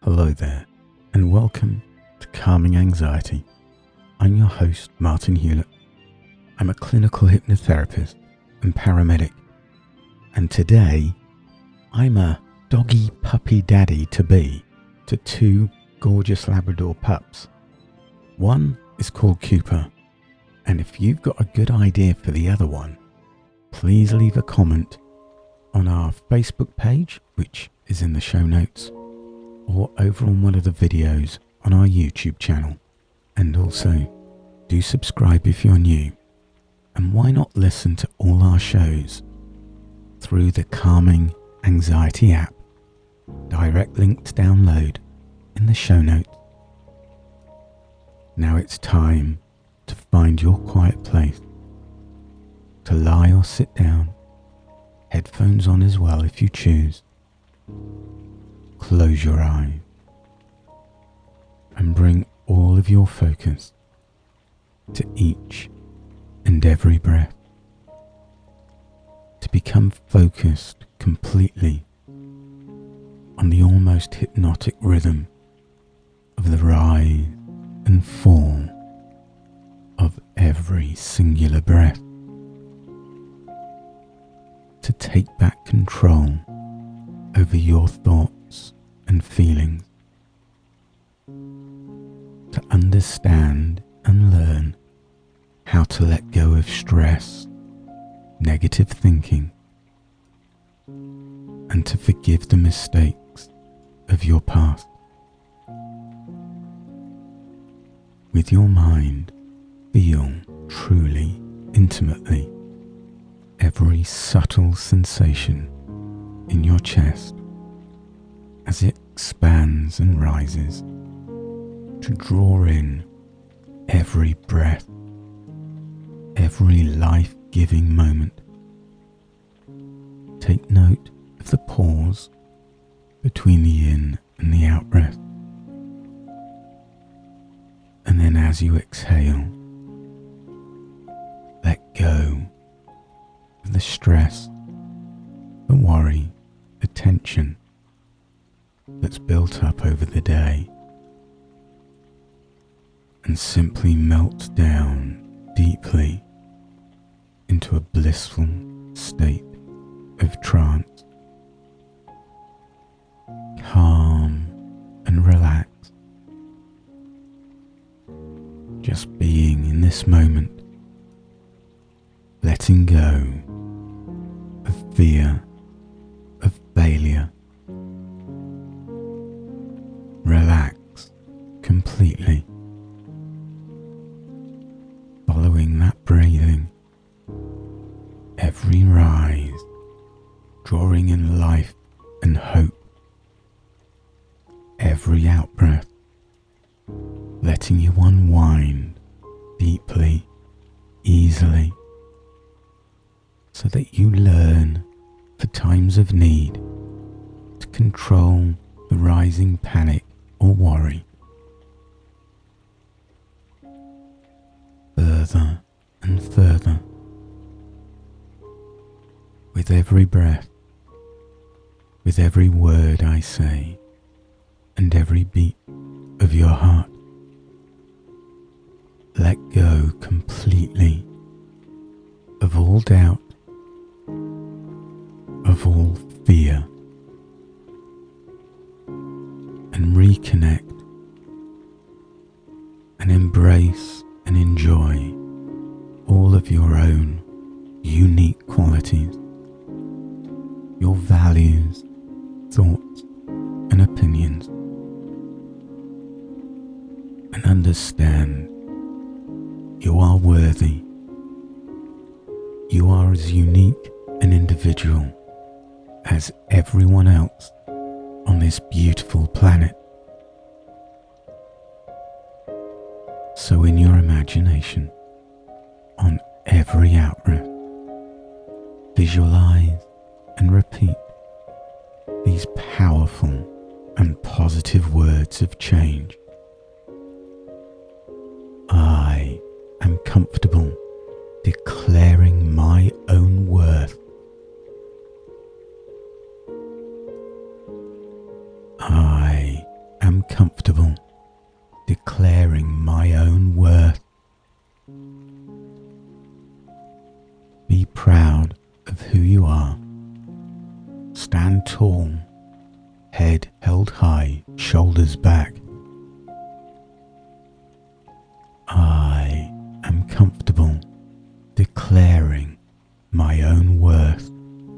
Hello there, and welcome to Calming Anxiety. I'm your host, Martin Hewlett. I'm a clinical hypnotherapist and paramedic, and today I'm a doggy puppy daddy to be to two gorgeous Labrador pups. One is called Cooper, and if you've got a good idea for the other one, please leave a comment on our Facebook page, which is in the show notes, or over on one of the videos on our YouTube channel. And also, do subscribe if you're new. And why not listen to all our shows through the Calming Anxiety app? Direct link to download in the show notes. Now it's time to find your quiet place, to lie or sit down, headphones on as well if you choose. Close your eyes and bring all of your focus to each and every breath, to become focused completely on the almost hypnotic rhythm of the rise and fall of every singular breath, to take back control over your thoughts and feelings, to understand and learn how to let go of stress, negative thinking, and to forgive the mistakes of your past. With your mind, feel truly, intimately every subtle sensation in your chest as it expands and rises, to draw in every breath, every life-giving moment. Take note of the pause between the in and the out breath. And then as you exhale, let go of the stress, the worry, the tension that's built up over the day, and simply melt down deeply into a blissful state of trance. Calm and relaxed, just being in this moment, letting go of fear, of failure. Relax completely, following that breathing, every rise drawing in life and hope, every out breath letting you unwind deeply, easily, so that you learn for times of need to control the rising panic or worry. Further and further, with every breath, with every word I say, and every beat of your heart. Let go completely of all doubt, of all fear, and reconnect and embrace and enjoy all of your own unique qualities, your values, thoughts, and opinions, and understand you are worthy. You are as unique and individual as everyone else on this beautiful planet. So in your imagination, on every out-breath, visualize and repeat these powerful and positive words of change. I am comfortable declaring my own worth. I comfortable declaring my own worth. Be proud of who you are. Stand tall, head held high, shoulders back. I am comfortable declaring my own worth.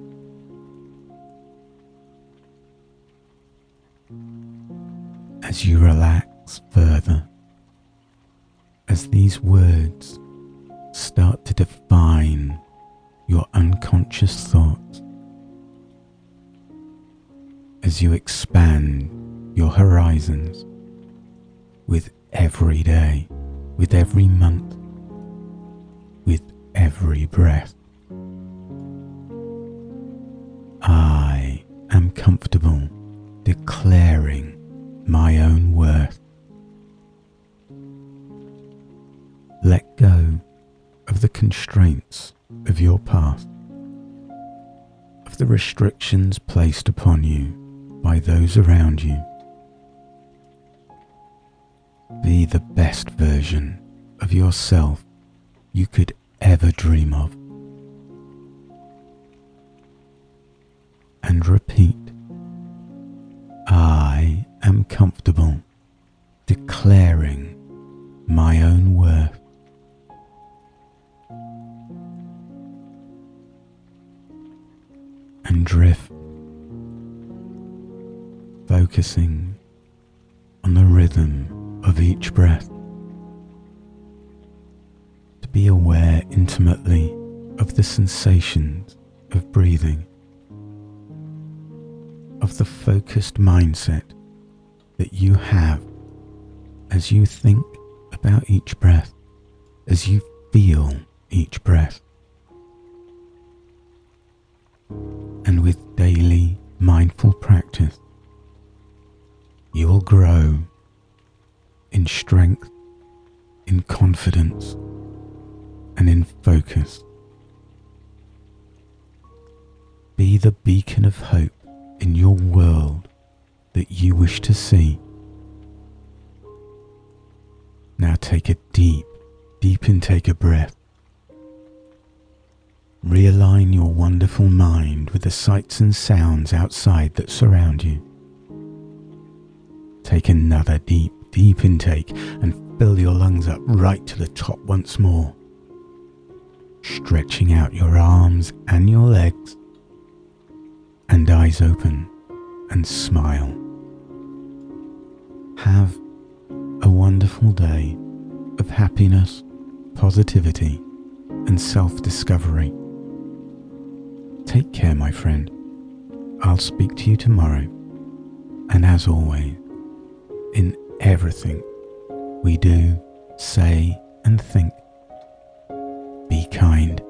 As you relax further, as these words start to define your unconscious thoughts, as you expand your horizons with every day, with every month, with every breath. I am comfortable declaring my own worth. Let go of the constraints of your past, of the restrictions placed upon you by those around you. Be the best version of yourself you could ever dream of. And repeat, I am comfortable declaring my own worth. And drift, focusing on the rhythm of each breath. To be aware intimately of the sensations of breathing, of the focused mindset that you have as you think about each breath, as you feel each breath. And with daily mindful practice, you will grow in strength, in confidence, and in focus. Be the beacon of hope in your world that you wish to see. Now take a deep intake of breath. Realign your wonderful mind with the sights and sounds outside that surround you. Take another deep intake and fill your lungs up right to the top once more. Stretching out your arms and your legs, and eyes open and smile. Have a wonderful day of happiness, positivity, and self-discovery. Take care, my friend. I'll speak to you tomorrow. And as always, in everything we do, say, and think, be kind.